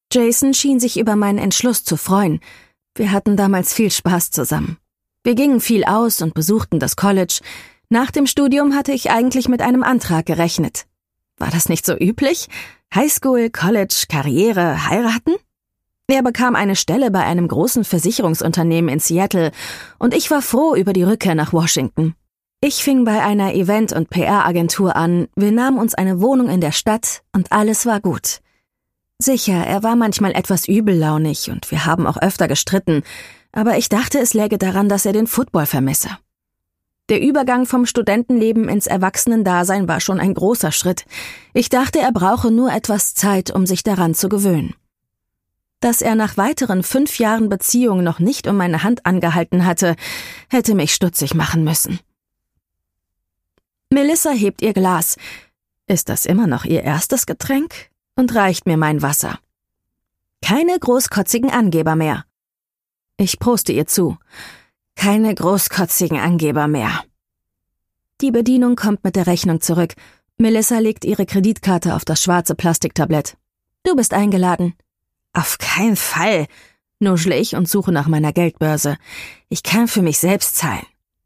Jason schien sich über meinen Entschluss zu freuen. Wir hatten damals viel Spaß zusammen. Wir gingen viel aus und besuchten das College. Nach dem Studium hatte ich eigentlich mit einem Antrag gerechnet. War das nicht so üblich? Highschool, College, Karriere, heiraten? Er bekam eine Stelle bei einem großen Versicherungsunternehmen in Seattle und ich war froh über die Rückkehr nach Washington. Ich fing bei einer Event- und PR-Agentur an, wir nahmen uns eine Wohnung in der Stadt und alles war gut. Sicher, er war manchmal etwas übellaunig und wir haben auch öfter gestritten, aber ich dachte, es läge daran, dass er den Football vermisse. Der Übergang vom Studentenleben ins Erwachsenendasein war schon ein großer Schritt. Ich dachte, er brauche nur etwas Zeit, um sich daran zu gewöhnen. Dass er nach weiteren 5 Jahren Beziehung noch nicht um meine Hand angehalten hatte, hätte mich stutzig machen müssen. Melissa hebt ihr Glas. Ist das immer noch ihr erstes Getränk? Und reicht mir mein Wasser. Keine großkotzigen Angeber mehr. Ich proste ihr zu. Keine großkotzigen Angeber mehr. Die Bedienung kommt mit der Rechnung zurück. Melissa legt ihre Kreditkarte auf das schwarze Plastiktablett. Du bist eingeladen. Auf keinen Fall, nuschle ich und suche nach meiner Geldbörse. Ich kann für mich selbst zahlen.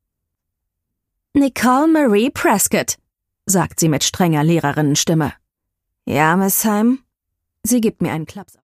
Nicole Marie Prescott, sagt sie mit strenger Lehrerinnenstimme. Ja, Miss Heim? Sie gibt mir einen Klaps.